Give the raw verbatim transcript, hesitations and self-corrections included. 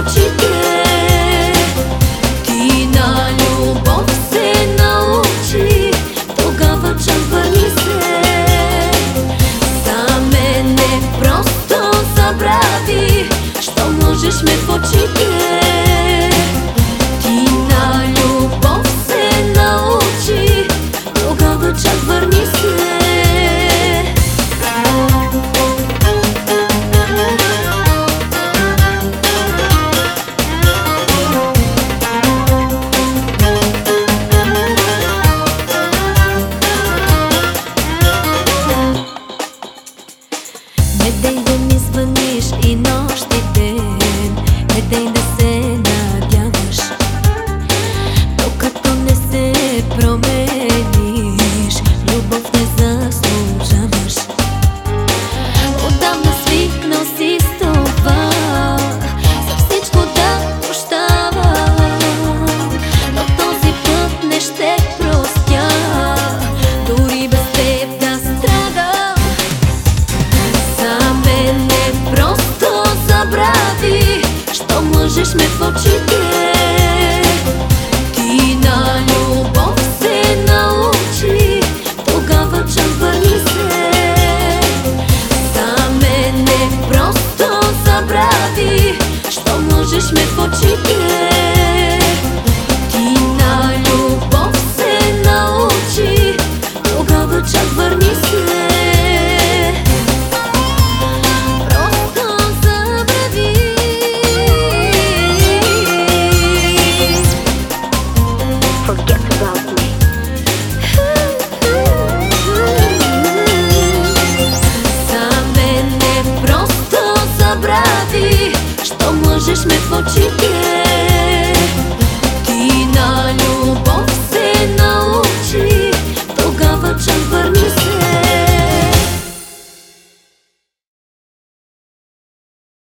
очите. Ти на любов се научи, тогава чак върни се. За мене просто забрави, що можеш ме в очите. Ти на любов се научи, тогава чак върни се. Не дей да ми звъниш и нощ и ден, не дей да се надяваш, докато не се промениш. Любов не заслужаваш. Отдавна свикнал си с това, за всичко да прощавам, но този път не ще простя, дори без теб да страдам. За мене просто забрави, що мъжеш ме в очите. Ти на любов се научи, тогава чак върни се. За мене просто забрави, що мъжеш ме в очите. Ти на любов се научи, тогава чак върни се. Forget about me. За мене просто забрави, що мъжеш ме в очите.